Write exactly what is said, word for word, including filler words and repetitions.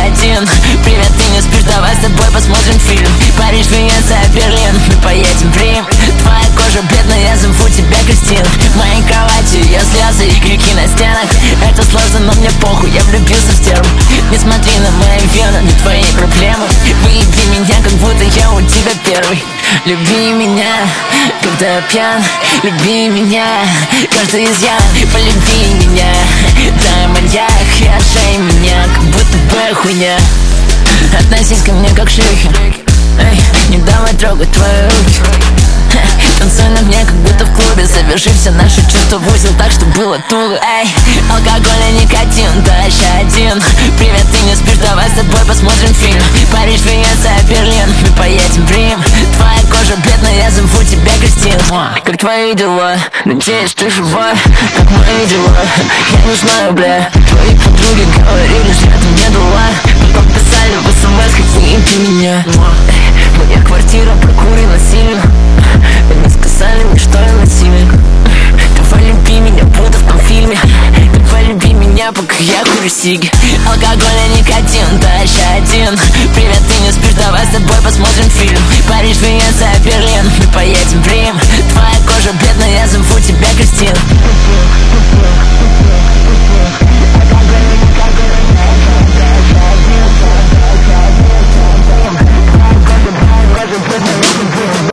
один. Привет, ты не спишь, давай с тобой посмотрим фильм. Париж, Венеция, Берлин, мы поедем в Рим. Твоя кожа бледная, я зову тебя Кристин. В моей кровати ее слезы и крики на стенах. Это сложно, но мне похуй, я влюбился в стерву. Не смотри на мои вены, на твои проблемы. Выеби меня, как будто я у тебя первый. Люби меня, когда я пьян. Люби меня, каждый изъян. Полюби меня, дай маньяк. И ошей меня, как будто бы хуйня. Относись ко мне как шлюхи. Эй, не давай трогать твои руки. Танцуй на мне, как будто в клубе. Заверши все наши чувства в узел, так что было туго. Эй, алкоголь и никотин, дальше один. Привет, ты не спишь, давай с тобой посмотрим фильм. Париж, Венеция, Берлин, мы поедем в Рим. Твоя кожа бледная, я зову тебя Кристин. Как твои дела? Надеюсь, ты жива. Как мои дела? Я не знаю, бля. Твои подруги говорили, что ты мне дала. Потом писали в смс, как выйти меня. Моя квартира прокурена сильно. Они сказали мне, что я насильник. Давай люби меня, будто в том фильме. Давай люби меня, пока я курю сиги. Алкоголь и никотин, дальше один. Привет, ты не спишь, давай с тобой посмотрим фильм. Париж, Венеция, Берлин, мы поедем в Рим. Твоя кожа бледная, я зову тебя Кристин.